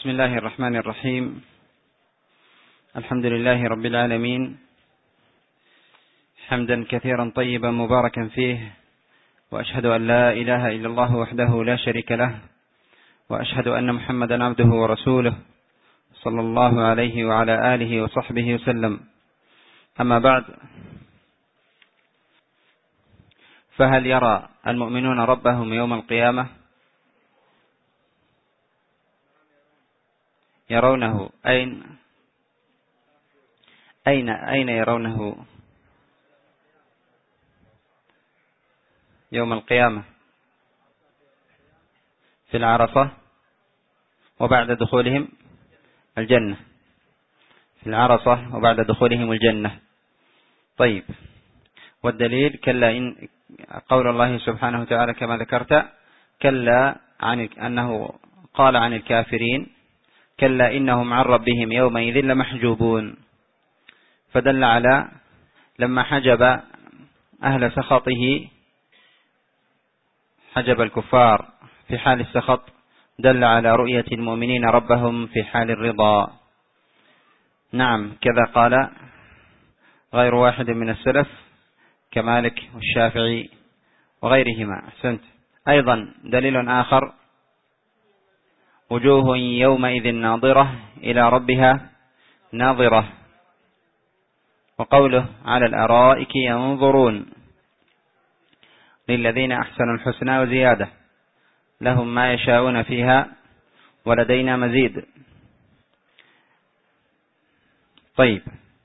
بسم الله الرحمن الرحيم. الحمد لله رب العالمين، حمدا كثيرا طيبا مباركا فيه، وأشهد أن لا إله إلا الله وحده لا شريك له، وأشهد أن محمدا عبده ورسوله صلى الله عليه وعلى آله وصحبه وسلم. أما بعد، فهل يرى المؤمنون ربهم يوم القيامة؟ يرونه أين يرونه يوم القيامة؟ في العرصة وبعد دخولهم الجنة، في العرصة وبعد دخولهم الجنة. طيب، والدليل كلا قول الله سبحانه وتعالى كما ذكرت، كلا أنه قال عن الكافرين كلا إنهم عن ربهم يومئذ لمحجوبون، فدل على لما حجب أهل سخطه، حجب الكفار في حال السخط، دل على رؤية المؤمنين ربهم في حال الرضا. نعم، كذا قال غير واحد من السلف كمالك والشافعي وغيرهما. أحسنت. أيضا دليل آخر، وجوه يومئذ ناظرة إلى ربها ناظرة، وقوله على الأرائك ينظرون للذين أحسنوا الحسنى وزيادة لهم ما يشاءون فيها ولدينا مزيد. طيب،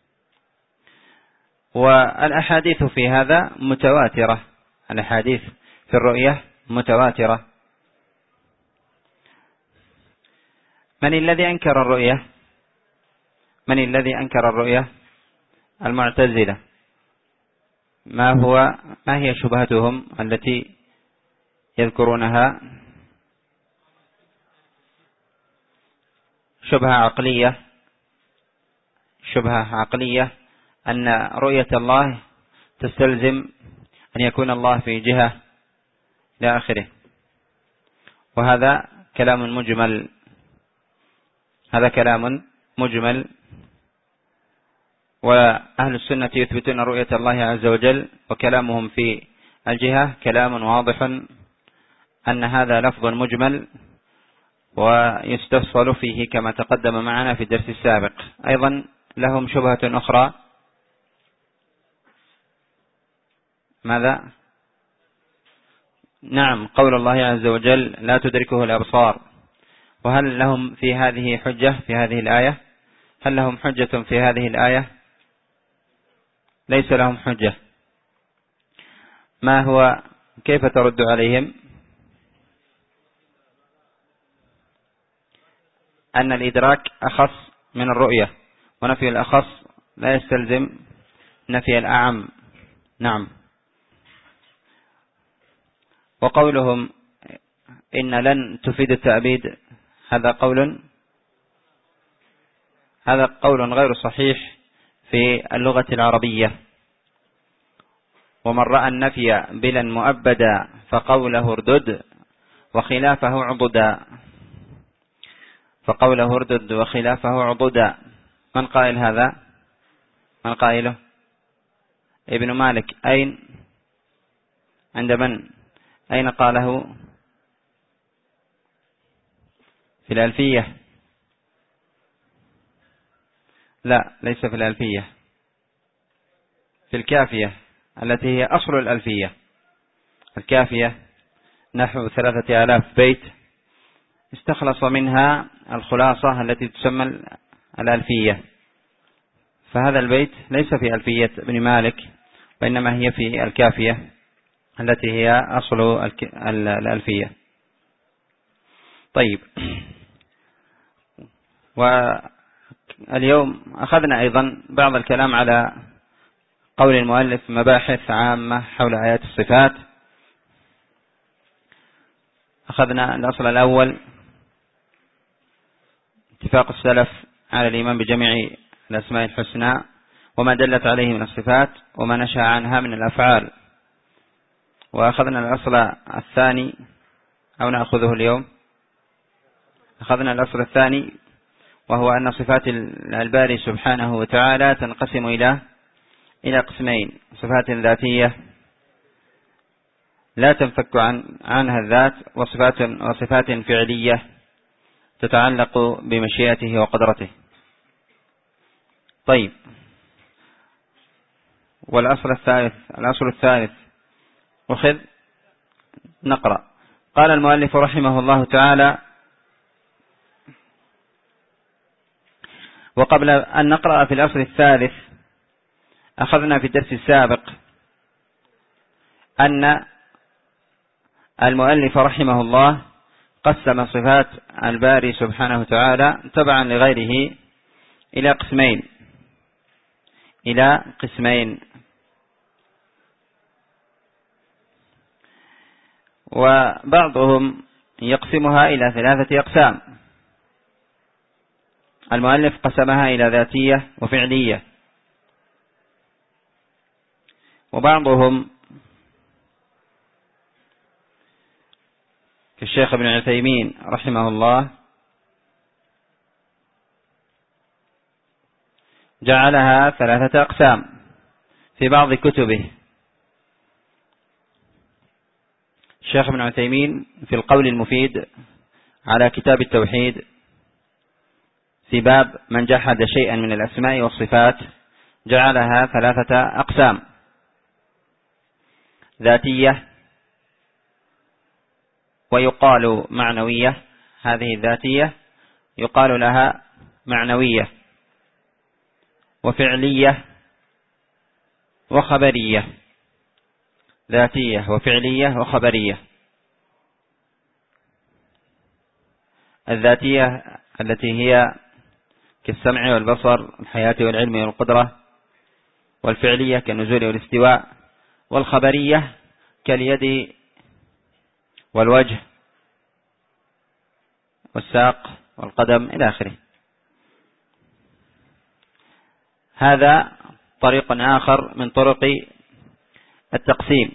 والأحاديث في هذا متواترة، الأحاديث في الرؤية متواترة. من الذي أنكر الرؤية؟ من الذي أنكر الرؤية؟ المعتزلة. ما هي شبهتهم التي يذكرونها؟ شبهة عقلية أن رؤية الله تستلزم أن يكون الله في جهة إلى آخره، وهذا كلام مجمل، هذا كلام مجمل. وأهل السنة يثبتون رؤية الله عز وجل، وكلامهم في الجهة كلام واضح أن هذا لفظ مجمل ويستفصل فيه كما تقدم معنا في الدرس السابق. أيضا لهم شبهة أخرى، ماذا؟ نعم، قول الله عز وجل لا تدركه الأبصار. وهل لهم في هذه حجة في هذه الآية؟ هل لهم حجة في هذه الآية؟ ليس لهم حجة. ما هو؟ كيف ترد عليهم؟ أن الإدراك أخص من الرؤية، ونفي الأخص لا يستلزم نفي الأعم. نعم. وقولهم إن لن تفيد التأبيد، هذا قول غير صحيح في اللغة العربية. ومن رأى النفي بلا مؤبدا فقوله اردد وخلافه عضدا، فقوله اردد وخلافه عضدا. من قائل هذا؟ من قائله؟ ابن مالك. عند من؟ أين قاله؟ في الألفية؟ لا، ليس في الألفية، في الكافية التي هي أصل الألفية. الكافية نحو 3000 بيت، استخلص منها الخلاصة التي تسمى الألفية. فهذا البيت ليس في ألفية ابن مالك، وإنما هي في الكافية التي هي أصل الألفية. طيب، واليوم أخذنا أيضا بعض الكلام على قول المؤلف مباحث عامة حول آيات الصفات. أخذنا الأصل الأول اتفاق السلف على الإيمان بجميع الأسماء الحسنى وما دلت عليه من الصفات وما نشأ عنها من الأفعال. وأخذنا الأصل الثاني، أو نأخذه اليوم؟ أخذنا الأصل الثاني، وهو أن صفات الباري سبحانه وتعالى تنقسم إلى قسمين: صفات ذاتية لا تنفك عنها الذات، وصفات فعلية تتعلق بمشيئته وقدرته. طيب، والأصل الثالث أخذ. نقرأ. قال المؤلف رحمه الله تعالى: وقبل أن نقرأ في الأصل الثالث، أخذنا في الدرس السابق أن المؤلف رحمه الله قسم صفات الباري سبحانه وتعالى تبعا لغيره إلى قسمين، وبعضهم يقسمها إلى 3 أقسام. المؤلف قسمها إلى ذاتية وفعلية، وبعضهم كالشيخ ابن عثيمين رحمه الله جعلها 3 أقسام في بعض كتبه. الشيخ ابن عثيمين في القول المفيد على كتاب التوحيد في باب من جحد شيئا من الأسماء والصفات جعلها 3 أقسام: ذاتية، ويقال معنوية. هذه الذاتية يقال لها معنوية، وفعلية، وخبرية. ذاتية وفعلية وخبرية. الذاتية التي هي كالسمع والبصر، الحياة والعلم والقدرة، والفعلية كالنزول والاستواء، والخبرية كاليد والوجه والساق والقدم إلى آخره. هذا طريق آخر من طرق التقسيم.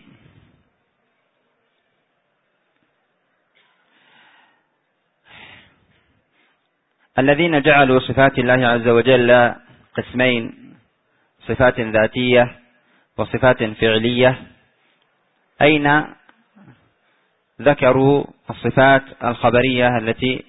الذين جعلوا صفات الله عز وجل قسمين: صفات ذاتية وصفات فعلية، أين ذكروا الصفات الخبرية التي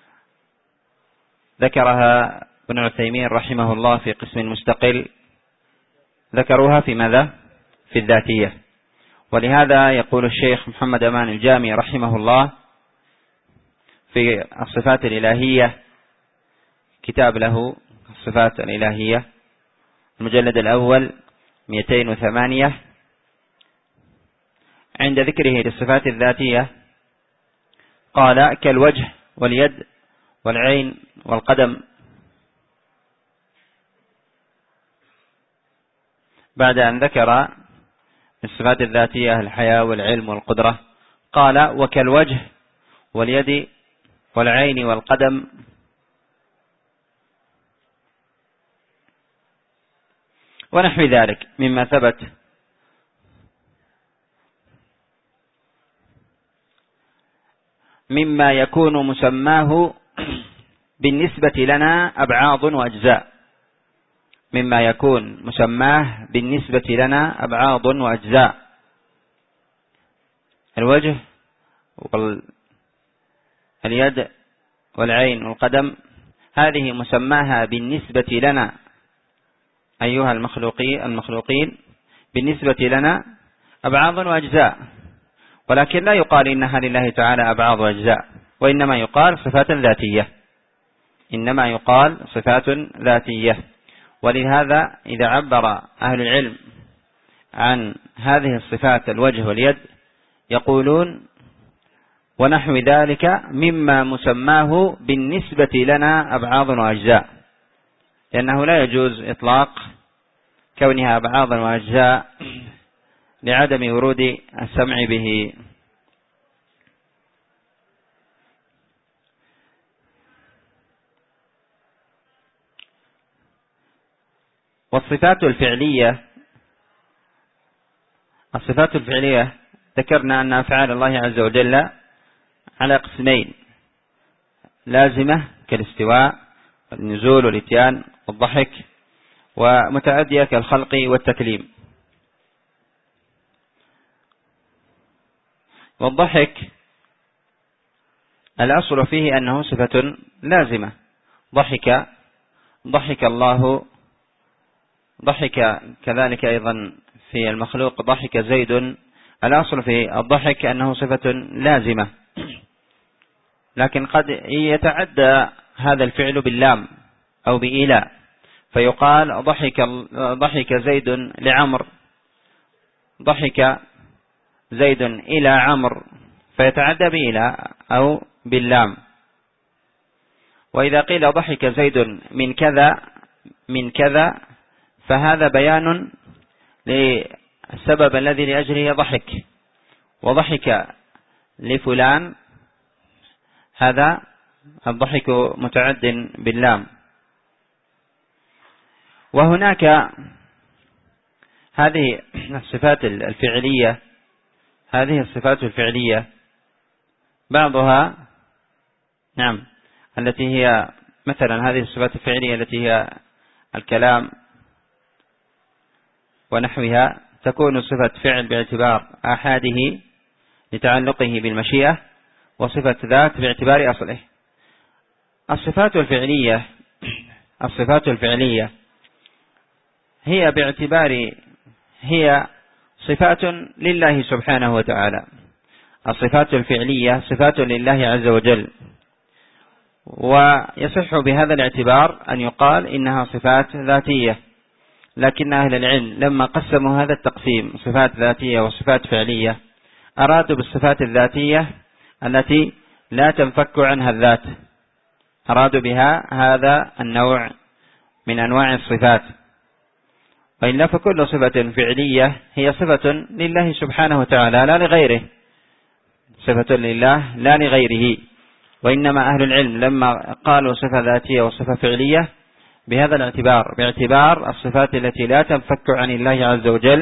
ذكرها ابن عثيمين رحمه الله في قسم مستقل؟ ذكروها في ماذا؟ في الذاتية. ولهذا يقول الشيخ محمد أمان الجامي رحمه الله في الصفات الإلهية، كتاب له الصفات الإلهية، المجلد الأول 208، عند ذكره للصفات الذاتية قال: كالوجه واليد والعين والقدم. بعد أن ذكر الصفات الذاتية الحياة والعلم والقدرة قال: وكالوجه واليد والعين والقدم ونحو ذلك مما ثبت. مما يكون مسماه بالنسبة لنا أبعاض وأجزاء. مما يكون مسماه بالنسبة لنا أبعاض وأجزاء. الوجه واليد والعين والقدم، هذه مسماها بالنسبة لنا أيها المخلوقين بالنسبة لنا أبعاض وأجزاء، ولكن لا يقال إنها لله تعالى أبعاض وأجزاء، وإنما يقال صفات ذاتية. إنما يقال صفات ذاتية. ولهذا إذا عبر أهل العلم عن هذه الصفات الوجه واليد يقولون: ونحو ذلك مما مسماه بالنسبة لنا أبعاض وأجزاء، لأنه لا يجوز إطلاق كونها أبعاض وأجزاء لعدم ورود السمع به. والصفات الفعلية، الصفات الفعلية ذكرنا أن أفعال الله عز وجل على قسمين: لازمة كالاستواء والنزول والإتيان والضحك، ومتعدية كالخلق والتكليم. والضحك الأصل فيه أنه صفة لازمة. ضحك الله، ضحك كذلك أيضا في المخلوق، ضحك زيد. الأصل في الضحك أنه صفة لازمة، لكن قد يتعدى هذا الفعل باللام أو بإيلاء، فيقال ضحك زيد لعمر، ضحك زيد إلى عمر، فيتعدى بإيلاء أو باللام. وإذا قيل ضحك زيد من كذا فهذا بيان للسبب الذي لأجله ضحك، وضحك لفلان هذا الضحك متعد باللام. وهناك هذه الصفات الفعلية بعضها التي هي مثلا هذه الصفات الفعلية التي هي الكلام ونحوها تكون صفة فعل باعتبار آحاده لتعلقه بالمشيئة، وصفة ذات باعتبار أصله. الصفات الفعلية هي صفات لله سبحانه وتعالى. الصفات الفعلية صفات لله عز وجل، ويصح بهذا الاعتبار أن يقال إنها صفات ذاتية، لكن أهل العلم لما قسموا هذا التقسيم صفات ذاتية وصفات فعلية أرادوا بالصفات الذاتية التي لا تنفك عنها الذات، أرادوا بها هذا النوع من أنواع الصفات. وإلا فكل صفة فعلية هي صفة لله سبحانه وتعالى لا لغيره، صفة لله لا لغيره. وإنما أهل العلم لما قالوا صفة ذاتية وصفة فعلية بهذا الاعتبار، باعتبار الصفات التي لا تنفك عن الله عز وجل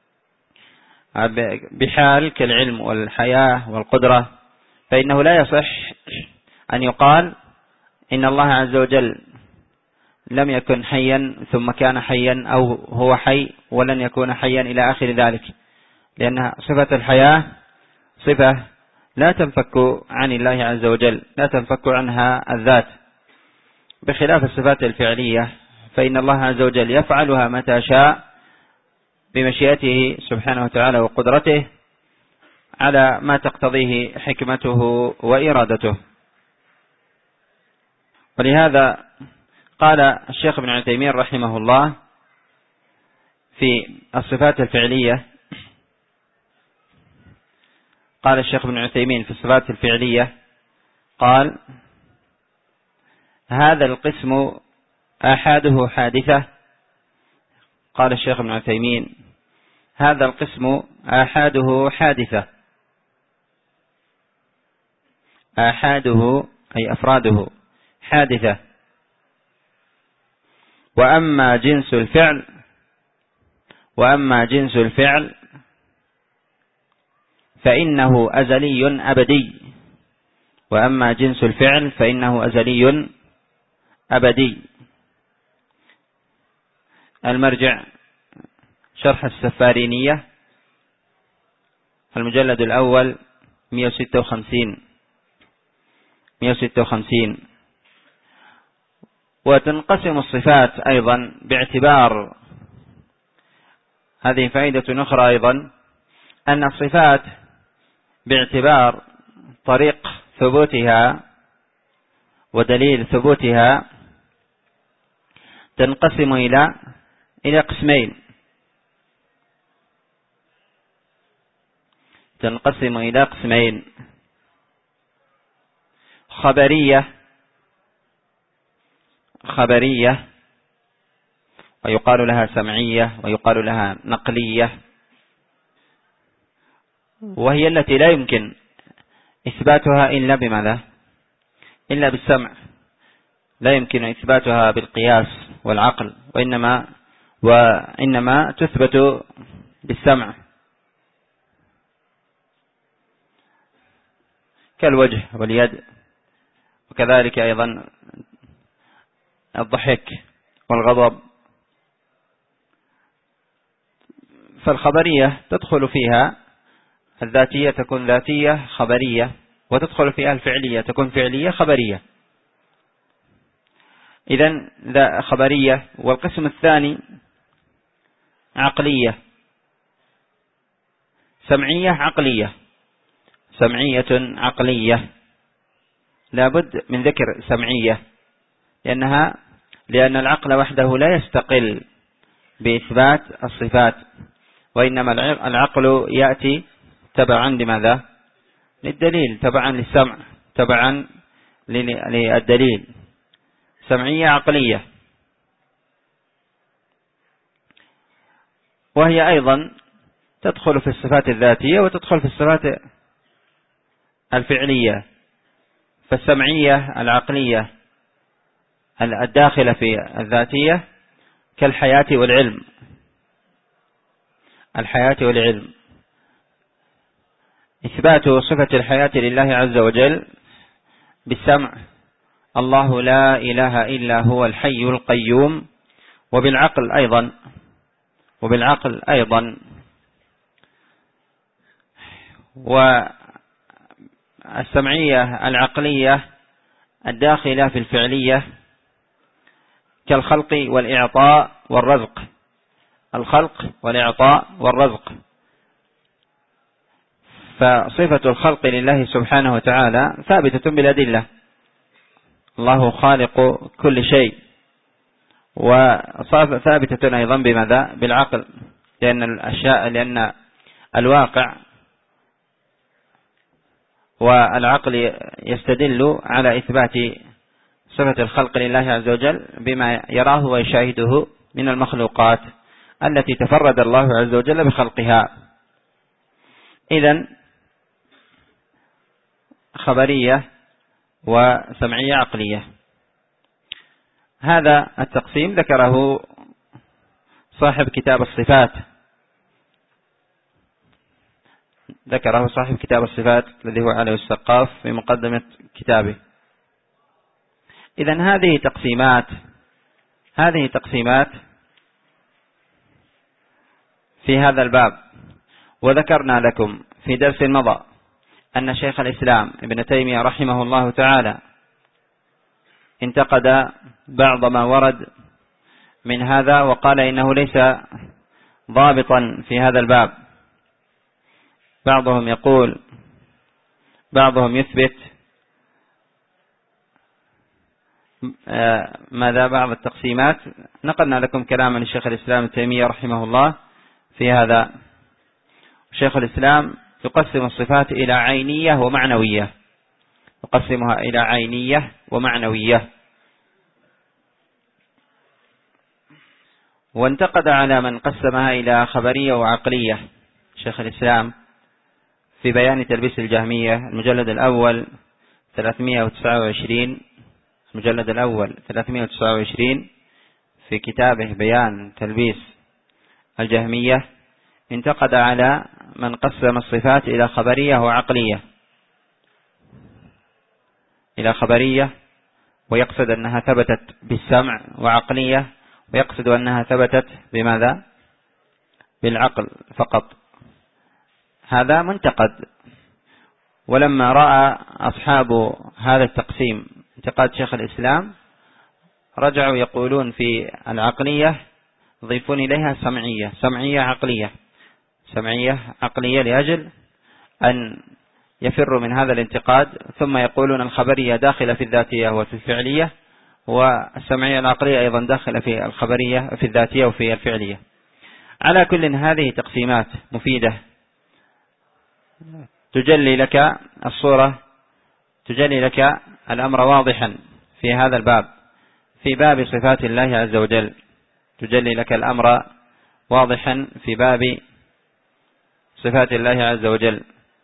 بحال كالعلم والحياة والقدرة، فإنه لا يصح أن يقال إن الله عز وجل لم يكن حيا ثم كان حيا، أو هو حي ولن يكون حيا إلى آخر ذلك، لأن صفة الحياة صفة لا تنفك عن الله عز وجل، لا تنفك عنها الذات، بخلاف الصفات الفعلية فإن الله عز وجل يفعلها متى شاء بمشيئته سبحانه وتعالى وقدرته على ما تقتضيه حكمته وإرادته. ولهذا قال الشيخ ابن عثيمين رحمه الله في الصفات الفعلية، قال الشيخ ابن عثيمين في الصفات الفعلية قال: هذا القسم آحاده حادثة. قال الشيخ ابن عثيمين: هذا القسم آحاده حادثة. آحاده أي أفراده حادثة. وأما جنس الفعل فإنه أزلي أبدي. وأما جنس الفعل فإنه أزلي أبدي. المرجع شرح السفارينية المجلد الأول 156. وتنقسم الصفات أيضا باعتبار، هذه فائدة أخرى أيضا، أن الصفات باعتبار طريق ثبوتها ودليل ثبوتها تنقسم إلى قسمين. تنقسم إلى قسمين: خبرية ويقال لها سمعية ويقال لها نقلية، وهي التي لا يمكن إثباتها إلا بماذا؟ إلا بالسمع، لا يمكن إثباتها بالقياس والعقل، وإنما تثبت بالسمع، كالوجه واليد وكذلك أيضا الضحك والغضب. فالخبرية تدخل فيها الذاتية، تكون ذاتية خبرية، وتدخل فيها الفعلية، تكون فعلية خبرية. إذن ذا خبرية. والقسم الثاني عقلية، سمعية عقلية. سمعية عقلية، لابد من ذكر سمعية، لأن العقل وحده لا يستقل بإثبات الصفات، وإنما العقل يأتي تبعا لماذا؟ للدليل، تبعا للسمع، تبعا للدليل. سمعية عقلية. وهي أيضا تدخل في الصفات الذاتية وتدخل في الصفات الفعلية. فالسمعية العقلية الداخلة في الذاتية كالحياة والعلم. الحياة والعلم، إثبات صفة الحياة لله عز وجل بالسمع، الله لا إله إلا هو الحي القيوم. وبالعقل أيضا والسمعية العقلية الداخلة في الفعلية كالخلق والإعطاء والرزق. الخلق والإعطاء والرزق. فصفة الخلق لله سبحانه وتعالى ثابتة بالأدلة، الله خالق كل شيء، وثابتة أيضا بماذا؟ بالعقل، لأن الواقع والعقل يستدل على إثبات صفة الخلق لله عز وجل بما يراه ويشاهده من المخلوقات التي تفرد الله عز وجل بخلقها. إذن خبرية وسمعية عقلية. هذا التقسيم ذكره صاحب كتاب الصفات، الذي هو علي السقاف في مقدمة كتابه. إذن هذه تقسيمات في هذا الباب. وذكرنا لكم في درس مضى أن شيخ الإسلام ابن تيمية رحمه الله تعالى انتقد بعض ما ورد من هذا، وقال إنه ليس ضابطا في هذا الباب. بعضهم يثبت بعض التقسيمات. نقلنا لكم كلاما للشيخ الإسلام ابن تيمية رحمه الله في هذا. شيخ الإسلام يقسم الصفات إلى عينية ومعنوية، يقسمها إلى عينية ومعنوية. وانتقد على من قسمها إلى خبرية وعقلية شيخ الإسلام في بيان تلبيس الجهمية، المجلد الأول 329 في كتابه بيان تلبيس الجهمية. انتقد على من قسم الصفات إلى خبرية وعقلية، إلى خبرية ويقصد أنها ثبتت بالسمع، وعقلية ويقصد أنها ثبتت بماذا؟ بالعقل فقط. هذا منتقد. ولما رأى أصحاب هذا التقسيم انتقاد شيخ الإسلام رجعوا يقولون في العقلية ضيفون إليها سمعية عقلية لأجل أن يفروا من هذا الانتقاد. ثم يقولون الخبرية داخلة في الذاتية وفي الفعلية، والسمعية العقلية أيضا داخلة في الخبرية في الذاتية وفي الفعلية. على كل هذه تقسيمات مفيدة تجلي لك الصورة، تجلي لك الأمر واضحا في هذا الباب، في باب صفات الله عز وجل، تجلي لك الأمر واضحا في باب صفات الله عز وجل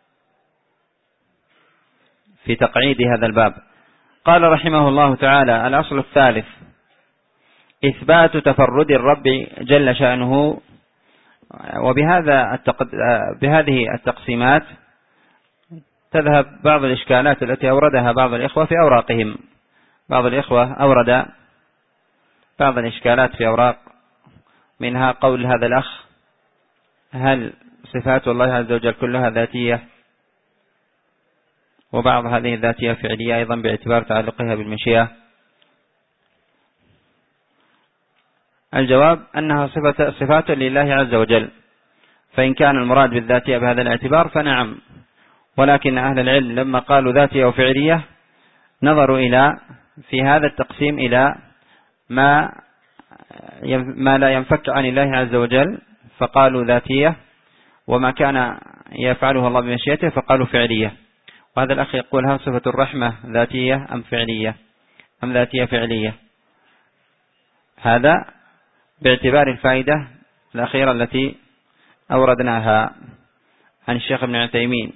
في تقعيد هذا الباب. قال رحمه الله تعالى: الأصل الثالث إثبات تفرد الرب جل شأنه. وبهذه التقسيمات تذهب بعض الإشكالات التي أوردها بعض الإخوة في أوراقهم. بعض الإخوة أورد بعض الإشكالات في أوراق، منها قول هذا الأخ: هل صفات الله عز وجل كلها ذاتية؟ وبعض هذه الذاتية فعلية أيضا باعتبار تعلقها بالمشيئة. الجواب أنها صفات لله عز وجل، فإن كان المراد بالذاتية بهذا الاعتبار فنعم، ولكن أهل العلم لما قالوا ذاتية وفعلية نظروا في هذا التقسيم إلى ما لا ينفك عن الله عز وجل فقالوا ذاتية، وما كان يفعله الله بمشيئته فقالوا فعلية. وهذا الأخ يقول: هل صفة الرحمة ذاتية أم فعلية أم ذاتية فعلية؟ هذا باعتبار الفائدة الأخيرة التي أوردناها عن الشيخ ابن عثيمين،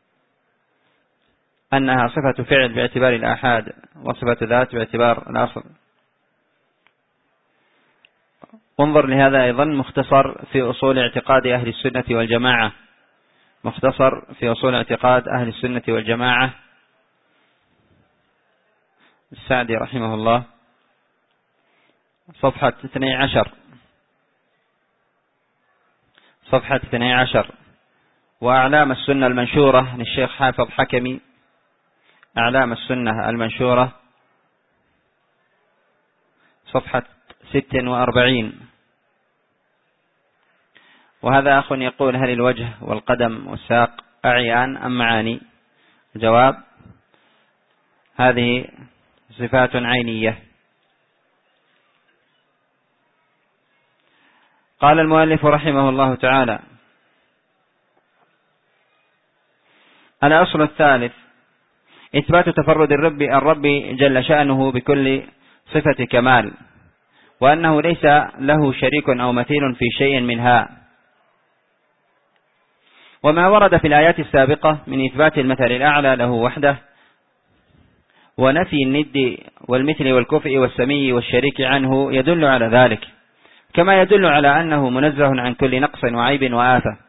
أنها صفة فعل باعتبار الآحاد وصفة ذات باعتبار الأصل. انظر لهذا أيضا مختصر في أصول اعتقاد أهل السنة والجماعة، مختصر في أصول اعتقاد أهل السنة والجماعة السعدي رحمه الله، صفحة 12. وأعلام السنة المنشورة للشيخ حافظ حكمي، أعلام السنة المنشورة صفحة 46. وهذا أخ يقول: هل الوجه والقدم والساق أعيان أم معاني؟ الجواب: هذه صفات عينية. قال المؤلف رحمه الله تعالى: الأصل الثالث إثبات تفرد الرب جل شأنه بكل صفة كمال، وأنه ليس له شريك أو مثيل في شيء منها. وما ورد في الآيات السابقة من إثبات المثل الأعلى له وحده، ونفي الند والمثل والكفء والسمي والشريك عنه يدل على ذلك، كما يدل على أنه منزه عن كل نقص وعيب وآفة،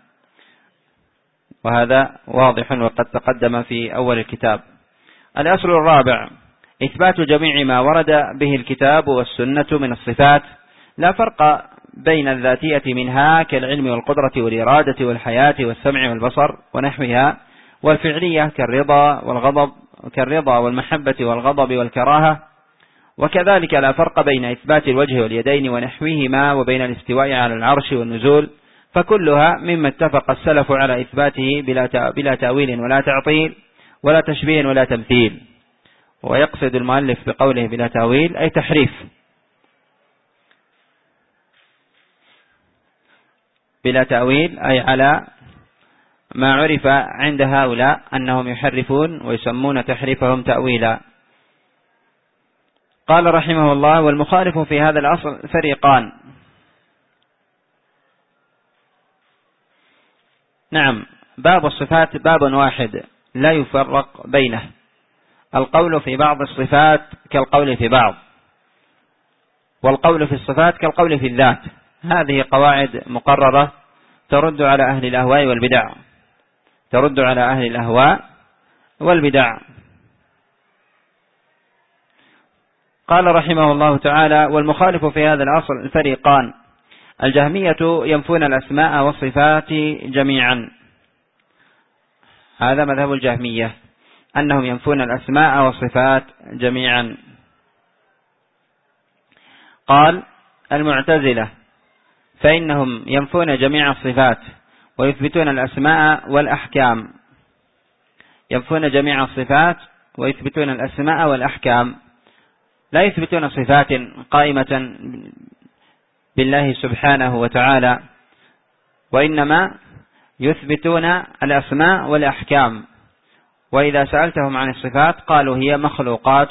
وهذا واضح وقد تقدم في أول الكتاب. الأصل الرابع إثبات جميع ما ورد به الكتاب والسنة من الصفات، لا فرق بين الذاتية منها كالعلم والقدرة والإرادة والحياة والسمع والبصر ونحوها، والفعلية كالرضا والمحبة والغضب والكراهة. وكذلك لا فرق بين إثبات الوجه واليدين ونحوهما وبين الاستواء على العرش والنزول، فكلها مما اتفق السلف على إثباته بلا تأويل ولا تعطيل ولا تشبيه ولا تمثيل. ويقصد المؤلف بقوله بلا تأويل أي تحريف، بلا تأويل أي على ما عرف عند هؤلاء أنهم يحرفون ويسمون تحريفهم تأويلا. قال رحمه الله: والمخالف في هذا الأصل فريقان. نعم، باب الصفات باب واحد لا يفرق بينه، القول في بعض الصفات كالقول في بعض، والقول في الصفات كالقول في الذات. هذه قواعد مقررة ترد على أهل الأهواء والبدع. قال رحمه الله تعالى: والمخالف في هذا الأصل فريقان. الجهمية ينفون الأسماء والصفات جميعا، هذا مذهب الجهمية، أنهم ينفون الأسماء والصفات جميعا. قال: المعتزلة فإنهم ينفون جميع الصفات ويثبتون الأسماء والأحكام. ينفون جميع الصفات ويثبتون الأسماء والأحكام، لا يثبتون صفات قائمة بالله سبحانه وتعالى، وإنما يثبتون الأسماء والأحكام. وإذا سألتهم عن الصفات قالوا هي مخلوقات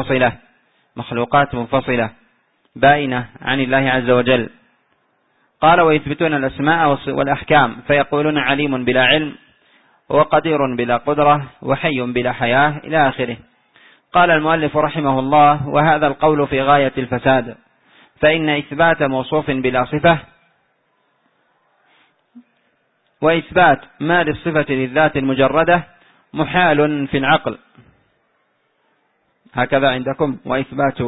منفصلة بائنة عن الله عز وجل. قال: ويثبتون الأسماء والأحكام فيقولون عليم بلا علم، وقدير بلا قدرة، وحي بلا حياة، إلى آخره. قال المؤلف رحمه الله: وهذا القول في غاية الفساد، فإن إثبات موصوف بلا صفة وإثبات ما للصفة للذات المجردة محال في العقل. هكذا عندكم. وإثبات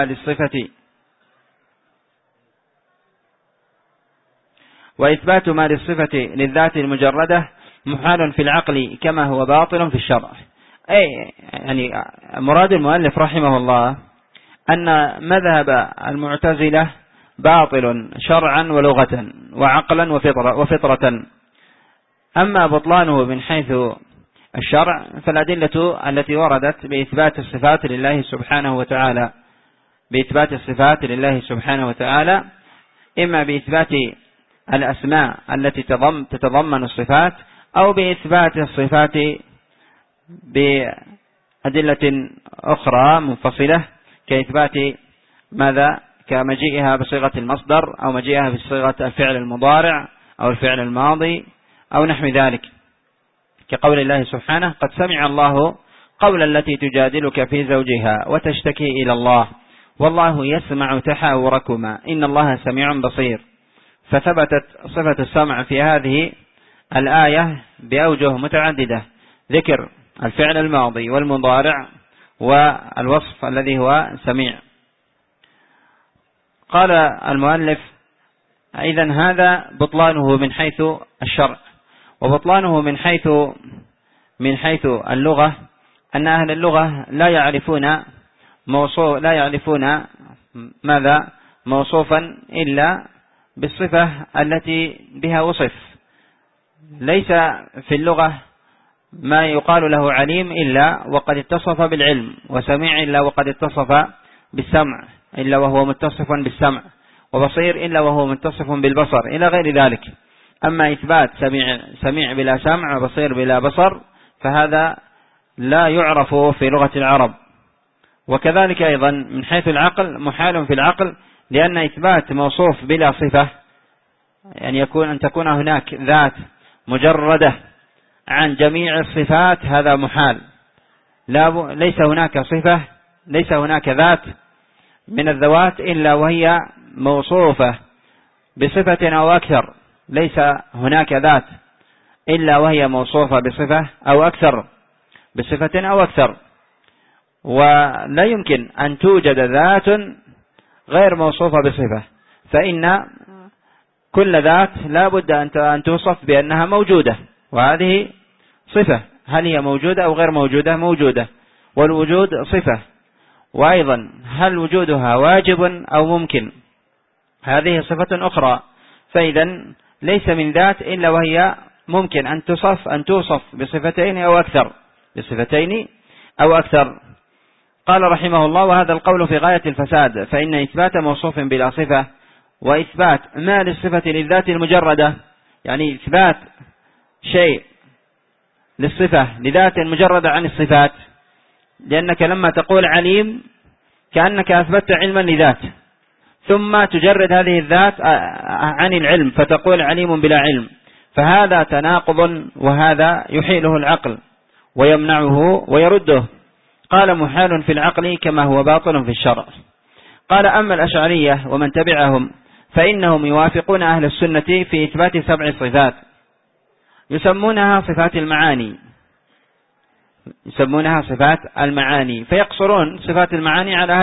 ما للصفة للذات المجردة محال في العقل كما هو باطل في الشرع. أي يعني مراد المؤلف رحمه الله أن مذهب المعتزلة باطل شرعا ولغة وعقلا وفطرة. أما بطلانه من حيث الشرع فالأدلة التي وردت بإثبات الصفات لله سبحانه وتعالى إما بإثبات الأسماء التي تتضمن الصفات أو بإثبات الصفات بأدلة أخرى منفصلة كإثبات ماذا؟ كمجيئها بصيغة المصدر أو مجيئها بصيغة الفعل المضارع أو الفعل الماضي أو نحو ذلك، كقول الله سبحانه: قد سمع الله قول التي تجادلك في زوجها وتشتكي إلى الله والله يسمع تحاوركما إن الله سميع بصير. فثبتت صفة السمع في هذه الآية بأوجه متعددة، ذكر الفعل الماضي والمضارع والوصف الذي هو سميع. قال المؤلف: إذن هذا بطلانه من حيث الشرع. وبطلانه من حيث اللغة أن أهل اللغة لا يعرفون ماذا موصوفا إلا بالصفة التي بها وصف. ليس في اللغة ما يقال له عليم إلا وقد اتصف بالعلم، وسميع إلا وقد اتصف بالسمع إلا وهو متصف بالسمع، وبصير إلا وهو متصف بالبصر، إلى غير ذلك. أما إثبات سميع بلا سمع وبصير بلا بصر فهذا لا يعرف في لغة العرب. وكذلك أيضا من حيث العقل محال في العقل، لأن إثبات موصوف بلا صفة يعني أن تكون هناك ذات مجردة عن جميع الصفات، هذا محال. ليس هناك ذات من الذوات إلا وهي موصوفة بصفة أو أكثر، ليس هناك ذات إلا وهي موصوفة بصفة أو أكثر. ولا يمكن أن توجد ذات غير موصوفة بصفة، فإن كل ذات لا بد أن توصف بأنها موجودة، وهذه صفة. هل هي موجودة أو غير موجودة؟ موجودة، والوجود صفة. وأيضا هل وجودها واجب أو ممكن؟ هذه صفة أخرى. فإذا ليس من ذات إلا وهي ممكن أن توصف بصفتين أو أكثر. قال رحمه الله: وهذا القول في غاية الفساد، فإن إثبات موصوف بلا صفة وإثبات ما للصفة للذات المجردة، يعني إثبات شيء للصفة لذات مجردة عن الصفات، لأنك لما تقول عليم كأنك أثبتت علما لذات، ثم تجرد هذه الذات عن العلم فتقول عليم بلا علم، فهذا تناقض، وهذا يحيله العقل ويمنعه ويرده. قال: محال في العقل كما هو باطل في الشرع. قال: أما الأشعرية ومن تبعهم فإنهم يوافقون أهل السنة في إثبات 7 صفات يسمونها صفات المعاني، فيقصرون صفات المعاني على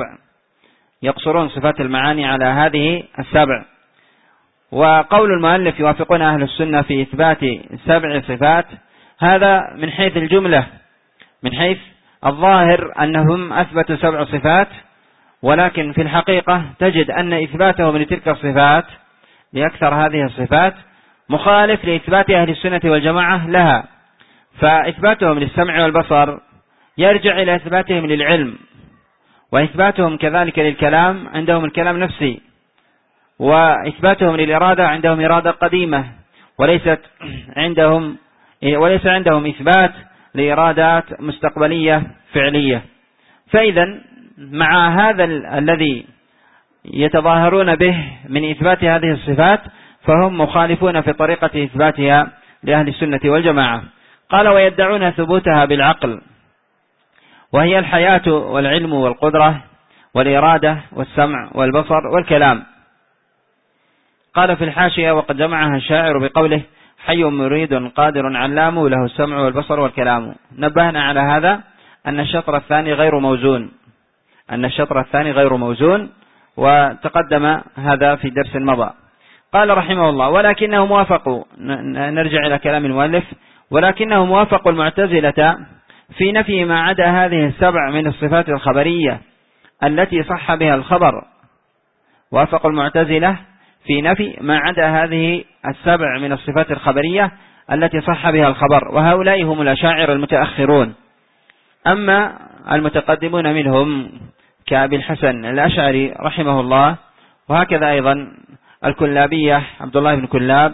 هذه السبع. وقول المؤلف يوافقون أهل السنة في إثبات 7 صفات، هذا من حيث الجملة، من حيث الظاهر أنهم أثبتوا 7 صفات، ولكن في الحقيقة تجد أن إثباتهم لتلك الصفات لأكثر هذه الصفات مخالف لإثبات أهل السنة والجماعة لها. فإثباتهم للسمع والبصر يرجع إلى إثباتهم للعلم، وإثباتهم كذلك للكلام عندهم الكلام نفسي، وإثباتهم للإرادة عندهم إرادة قديمة، وليس عندهم إثبات لإرادات مستقبلية فعلية. فإذا مع هذا الذي يتظاهرون به من إثبات هذه الصفات فهم مخالفون في طريقة إثباتها لأهل السنة والجماعة. قال: ويدعون ثبوتها بالعقل، وهي الحياة والعلم والقدرة والإرادة والسمع والبصر والكلام. قال في الحاشية: وقد جمعها الشاعر بقوله: حي مريد قادر علام له السمع والبصر والكلام. نبهنا على هذا أن الشطر الثاني غير موزون، وتقدم هذا في درس مضى. قال رحمه الله: ولكنه موافق، نرجع إلى كلام المؤلف، ولكنه موافق المعتزلة في نفي ما عدا هذه السبع من الصفات الخبرية التي صح بها الخبر. وافق المعتزلة في نفي ما عدا هذه السبع من الصفات الخبرية التي صح بها الخبر، وهؤلاء هم الأشاعرة المتأخرون. أما المتقدمون منهم كأبي الحسن الأشعري رحمه الله، وهكذا أيضا الكلابية عبد الله بن كلاب،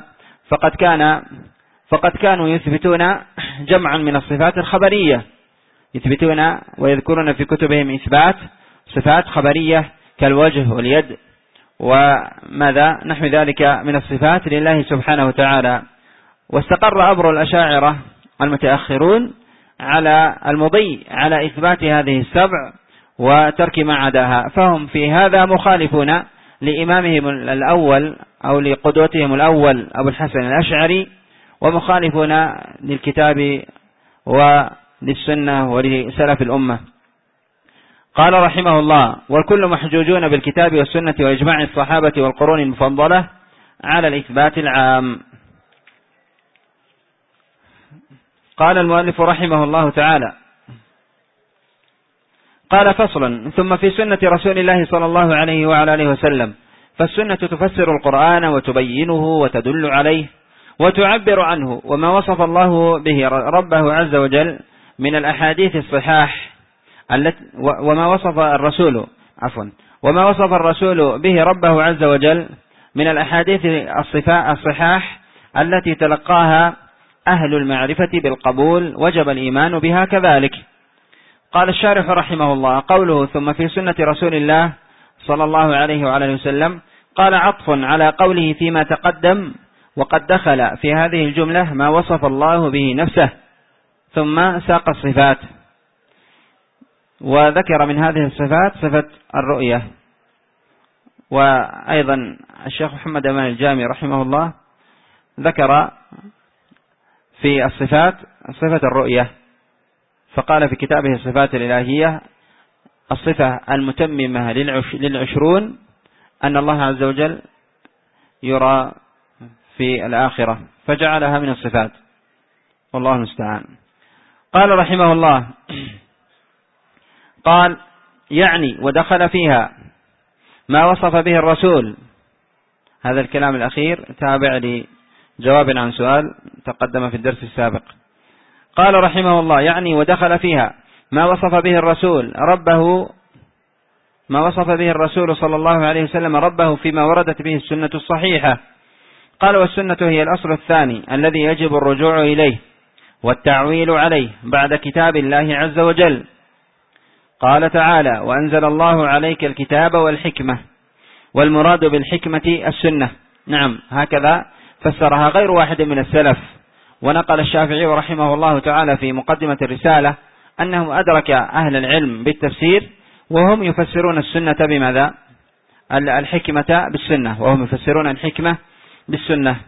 فقد كانوا يثبتون جمعا من الصفات الخبرية، يثبتون ويذكرون في كتبهم إثبات صفات خبرية كالوجه واليد وماذا نحو ذلك من الصفات لله سبحانه وتعالى. واستقر أمر الأشاعرة المتأخرون على المضي على إثبات هذه السبع وترك ما عداها، فهم في هذا مخالفون لإمامهم الأول أو لقدوتهم الأول أبو الحسن الأشعري، ومخالفون للكتاب وللسنة ولسلف الأمة. قال رحمه الله: والكل محجوجون بالكتاب والسنة وإجماع الصحابة والقرون المفضلة على الإثبات العام. قال المؤلف رحمه الله تعالى: قال: فصل. ثم في سنة رسول الله صلى الله عليه وعلى آله وسلم، فالسنة تفسر القرآن وتبينه وتدل عليه وتعبر عنه، وما وصف الله به ربه عز وجل من الأحاديث الصحاح وما وصف الرسول به ربه عز وجل من الأحاديث الصحاح التي تلقاها أهل المعرفة بالقبول، وجب الإيمان بها كذلك. قال الشارح رحمه الله: قوله ثم في سنة رسول الله صلى الله عليه وعلى وسلم، قال عطف على قوله فيما تقدم، وقد دخل في هذه الجملة ما وصف الله به نفسه، ثم ساق الصفات، وذكر من هذه الصفات صفة الرؤية. وأيضا الشيخ محمد أمان الجامي رحمه الله ذكر في الصفات صفة الرؤية، فقال في كتابه الصفات الإلهية: الصفة المتممة للعشرون أن الله عز وجل يرى في الآخرة، فجعلها من الصفات، والله المستعان. قال رحمه الله: قال: يعني ودخل فيها ما وصف به الرسول. هذا الكلام الأخير تابع لجواب عن سؤال تقدم في الدرس السابق. قال رحمه الله: يعني ودخل فيها ما وصف به الرسول صلى الله عليه وسلم ربه فيما وردت به السنة الصحيحة. قال: والسنة هي الأصل الثاني الذي يجب الرجوع إليه والتعويل عليه بعد كتاب الله عز وجل. قال تعالى: وأنزل الله عليك الكتاب والحكمة، والمراد بالحكمة السنة. نعم، هكذا فسرها غير واحد من السلف. ونقل الشافعي رحمه الله تعالى في مقدمة الرسالة أنه أدرك أهل العلم بالتفسير وهم يفسرون السنة بماذا؟ الحكمة بالسنة، وهم يفسرون الحكمة بالسنة.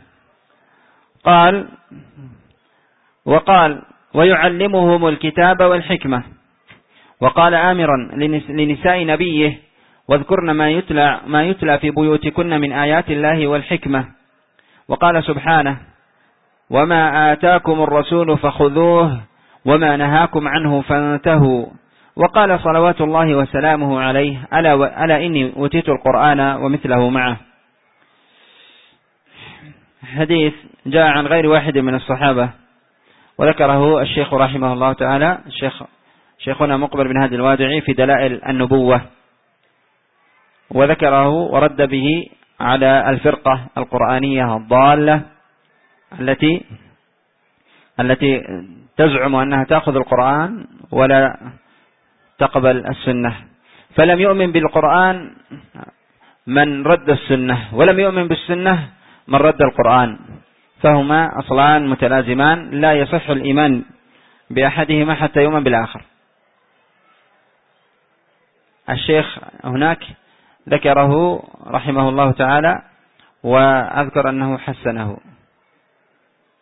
وقال: ويعلمهم الكتاب والحكمة. وقال آمرا لنساء نبيه: واذكرن ما يتلى في بيوتكن من آيات الله والحكمة. وقال سبحانه: وما آتاكم الرسول فخذوه وما نهاكم عنه فانتهوا. وقال صلوات الله وسلامه عليه: ألا إني أوتيت القرآن ومثله معه. حديث جاء عن غير واحد من الصحابة، وذكره الشيخ رحمه الله تعالى شيخنا مقبل بن هادي الوادعي في دلائل النبوة، وذكره ورد به على الفرقة القرآنية الضالة التي تزعم أنها تأخذ القرآن ولا تقبل السنة. فلم يؤمن بالقرآن من رد السنة، ولم يؤمن بالسنة من رد القرآن، فهما أصلان متلازمان لا يصح الإيمان بأحدهما حتى يؤمن بالآخر. الشيخ هناك ذكره رحمه الله تعالى، وأذكر أنه حسنه.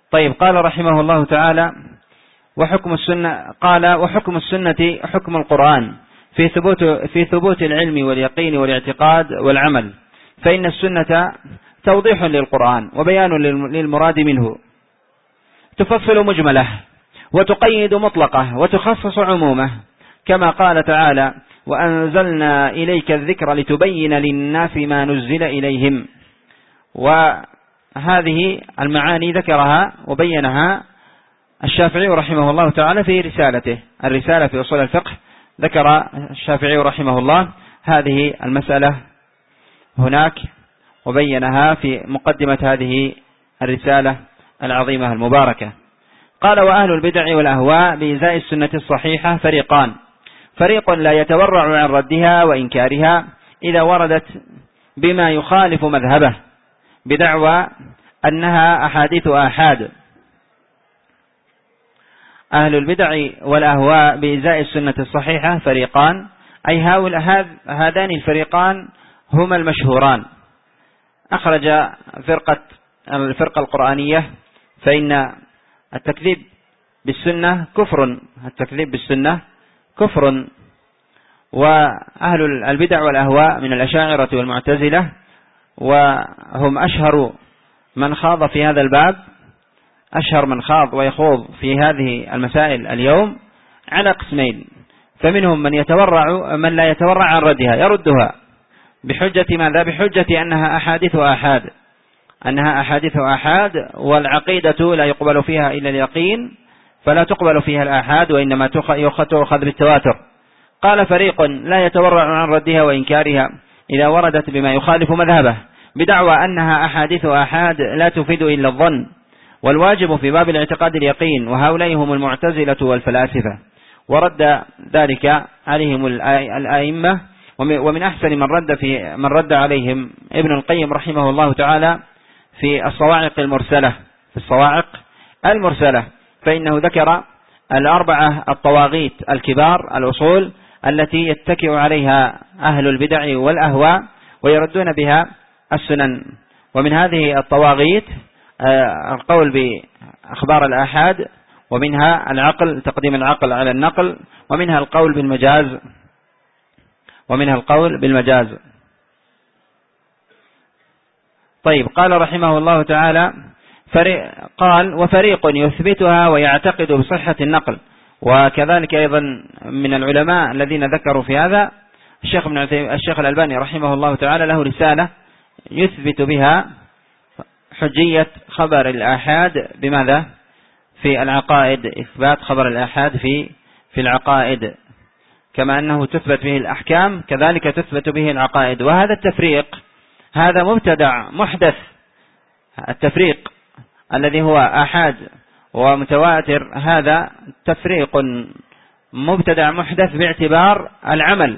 طيب، قال رحمه الله تعالى: وحكم السنة، قال: وحكم السنة حكم القرآن في ثبوت العلم واليقين والاعتقاد والعمل، فإن السنة توضيح للقرآن وبيان للمراد منه، تفصل مجمله وتقيد مطلقه وتخصص عمومه، كما قال تعالى: وأنزلنا إليك الذكر لتبين للناس ما نزل إليهم. وهذه المعاني ذكرها وبينها الشافعي رحمه الله تعالى في رسالته الرسالة في أصول الفقه. ذكر الشافعي رحمه الله هذه المسألة هناك وبينها في مقدمة هذه الرسالة العظيمة المباركة. قال: وأهل البدع والأهواء بإزاء السنة الصحيحة فريقان: فريق لا يتورع عن ردها وإنكارها إذا وردت بما يخالف مذهبه بدعوى أنها أحاديث آحاد. أهل البدع والأهواء بإزاء السنة الصحيحة فريقان، أي هذان الفريقان هما المشهوران. أخرج الفرقة القرآنية، فإن التكذيب بالسنة كفر، التكذيب بالسنة كفر. وأهل البدع والأهواء من الأشاعرة والمعتزلة، وهم أشهر من خاض في هذا الباب، أشهر من خاض ويخوض في هذه المسائل اليوم على قسمين: فمنهم من لا يتورع عن ردها، يردها بحجة ماذا؟ بحجة أنها أحاديث آحاد، والعقيدة لا يقبل فيها إلا اليقين، فلا تقبل فيها الآحاد، وإنما تؤخذ بالتواتر. قال: فريق لا يتورع عن ردها وإنكارها إذا وردت بما يخالف مذهبه بدعوى أنها أحاديث آحاد لا تفيد إلا الظن، والواجب في باب الاعتقاد اليقين، وهؤلاء هم المعتزلة والفلاسفة. ورد ذلك عليهم الأئمة، ومن أحسن من رد عليهم ابن القيم رحمه الله تعالى في الصواعق المرسلة، فإنه ذكر الأربعة الطواغيت الكبار الأصول التي يتكئ عليها أهل البدع والأهواء ويردون بها السنن. ومن هذه الطواغيت القول بأخبار الآحاد، ومنها العقل، تقديم العقل على النقل، ومنها القول بالمجاز. طيب، قال رحمه الله تعالى: قال: وفريق يثبتها ويعتقد بصحة النقل. وكذلك أيضا من العلماء الذين ذكروا في هذا الشيخ الألباني رحمه الله تعالى، له رسالة يثبت بها حجية خبر الآحاد بماذا؟ في العقائد، إثبات خبر الآحاد في العقائد، كما أنه تثبت به الأحكام كذلك تثبت به العقائد. وهذا التفريق هذا مبتدع محدث، التفريق الذي هو آحاد ومتواتر هذا تفريق مبتدع محدث باعتبار العمل.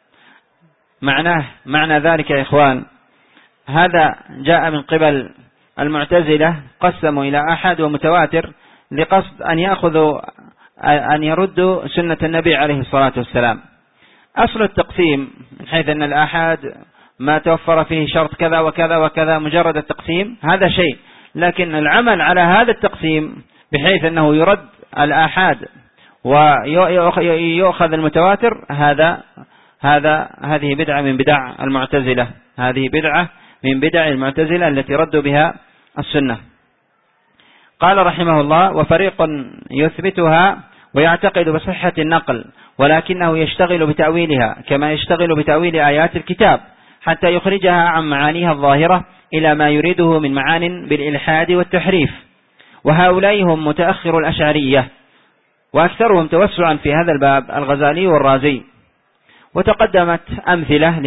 معنى ذلك يا إخوان، هذا جاء من قبل المعتزلة، قسموا إلى آحاد ومتواتر لقصد أن يردوا سنة النبي عليه الصلاة والسلام. أصل التقسيم من حيث أن الآحاد ما توفر فيه شرط كذا وكذا وكذا، مجرد التقسيم هذا شيء، لكن العمل على هذا التقسيم بحيث أنه يرد الآحاد ويؤخذ المتواتر، هذه بدعة من بدع المعتزلة، هذه بدعة من بدع المعتزلة التي ردوا بها السنة. قال رحمه الله: وفريق يثبتها ويعتقد بصحة النقل، ولكنه يشتغل بتأويلها كما يشتغل بتأويل آيات الكتاب حتى يخرجها عن معانيها الظاهرة إلى ما يريده من معان بالإلحاد والتحريف. وهؤلاء هم متأخر الأشعرية، وأكثرهم توسعا في هذا الباب الغزالي والرازي. وتقدمت أمثلة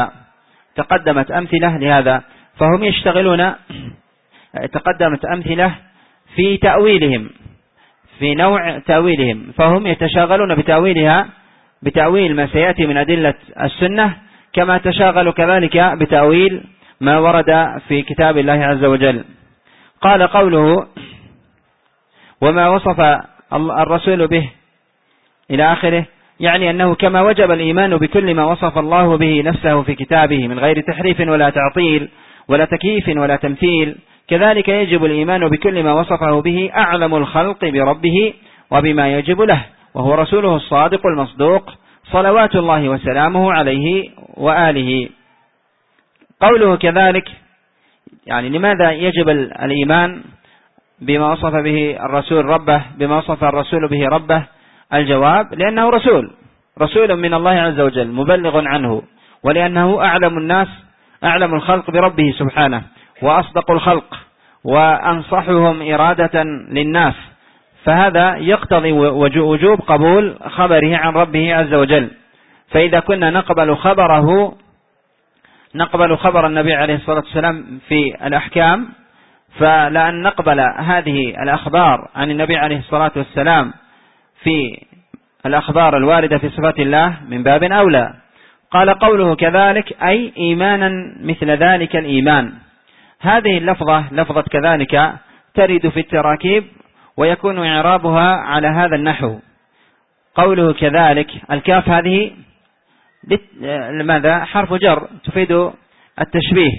لهذا، فهم يشتغلون، تقدمت أمثلة في تأويلهم، في نوع تأويلهم، فهم يتشاغلون بتأويل ما سيأتي من أدلة السنة، كما تشاغلوا كذلك بتأويل ما ورد في كتاب الله عز وجل. قال: قوله: وما وصف الرسول به إلى آخره، يعني أنه كما وجب الإيمان بكل ما وصف الله به نفسه في كتابه من غير تحريف ولا تعطيل ولا تكييف ولا تمثيل، كذلك يجب الإيمان بكل ما وصفه به أعلم الخلق بربه وبما يجب له، وهو رسوله الصادق المصدوق صلوات الله وسلامه عليه وآله. قوله كذلك، يعني لماذا يجب الإيمان بما وصف به الرسول ربه، بما وصف الرسول به ربه؟ الجواب: لأنه رسول من الله عز وجل مبلغ عنه، ولأنه أعلم الناس، أعلم الخلق بربه سبحانه، وأصدق الخلق، وأنصحهم إرادة للناس، فهذا يقتضي وجوب قبول خبره عن ربه عز وجل. فإذا كنا نقبل خبر النبي عليه الصلاة والسلام في الأحكام، فلأن نقبل هذه الأخبار عن النبي عليه الصلاة والسلام في الأخبار الواردة في صفات الله من باب أولى. قال قوله كذلك أي إيمانا مثل ذلك الإيمان. هذه اللفظة لفظة كذلك ترد في التراكيب، ويكون إعرابها على هذا النحو: قوله كذلك، الكاف هذه لماذا؟ حرف جر تفيد التشبيه،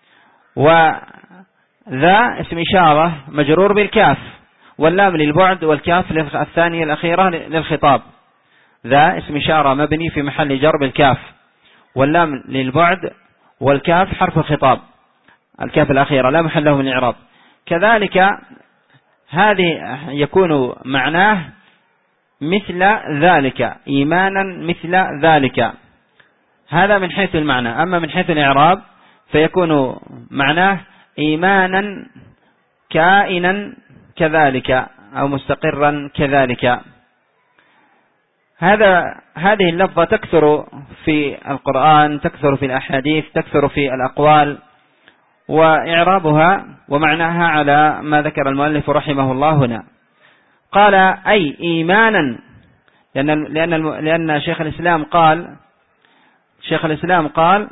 وذا اسم إشارة مجرور بالكاف، واللام للبعد، والكاف الثانية الأخيرة للخطاب. ذا اسم إشارة مبني في محل جر بالكاف، واللام للبعد، والكاف حرف خطاب، الكاف الأخيرة لا محل له من الإعراب. كذلك هذه يكون معناه مثل ذلك، إيمانا مثل ذلك، هذا من حيث المعنى. أما من حيث الإعراب فيكون معناه إيمانا كائنا كذلك، أو مستقرا كذلك. هذه اللفظة تكثر في القرآن، تكثر في الأحاديث، تكثر في الأقوال، وإعرابها ومعناها على ما ذكر المؤلف رحمه الله هنا. قال أي إيمانا، لأن شيخ الإسلام قال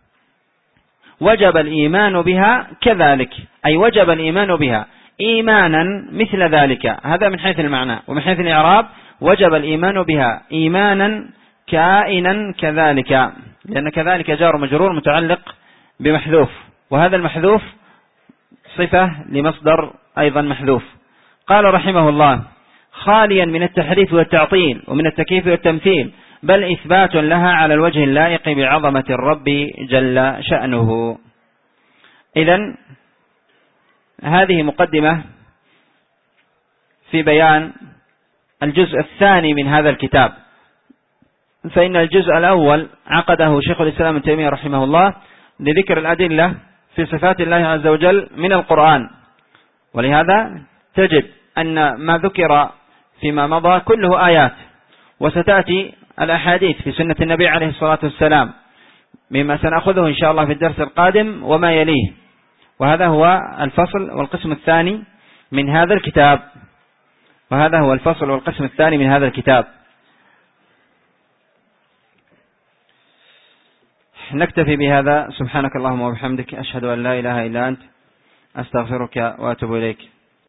وجب الإيمان بها كذلك، أي وجب الإيمان بها إيمانا مثل ذلك، هذا من حيث المعنى. ومن حيث الإعراب وجب الإيمان بها إيمانا كائنا كذلك، لأن كذلك جار مجرور متعلق بمحذوف، وهذا المحذوف صفة لمصدر أيضا محذوف. قال رحمه الله: خاليا من التحريف والتعطيل ومن التكييف والتمثيل، بل إثبات لها على الوجه اللائق بعظمة الرب جل شأنه. إذن هذه مقدمة في بيان الجزء الثاني من هذا الكتاب. فإن الجزء الأول عقده شيخ الإسلام ابن تيمية رحمه الله لذكر الأدلة في صفات الله عز وجل من القرآن، ولهذا تجد أن ما ذكر فيما مضى كله آيات، وستأتي الأحاديث في سنة النبي عليه الصلاة والسلام، مما سنأخذه إن شاء الله في الدرس القادم وما يليه. وهذا هو الفصل والقسم الثاني من هذا الكتاب، نكتفي بهذا. سبحانك اللهم وبحمدك، أشهد أن لا إله إلا أنت، أستغفرك وأتوب إليك.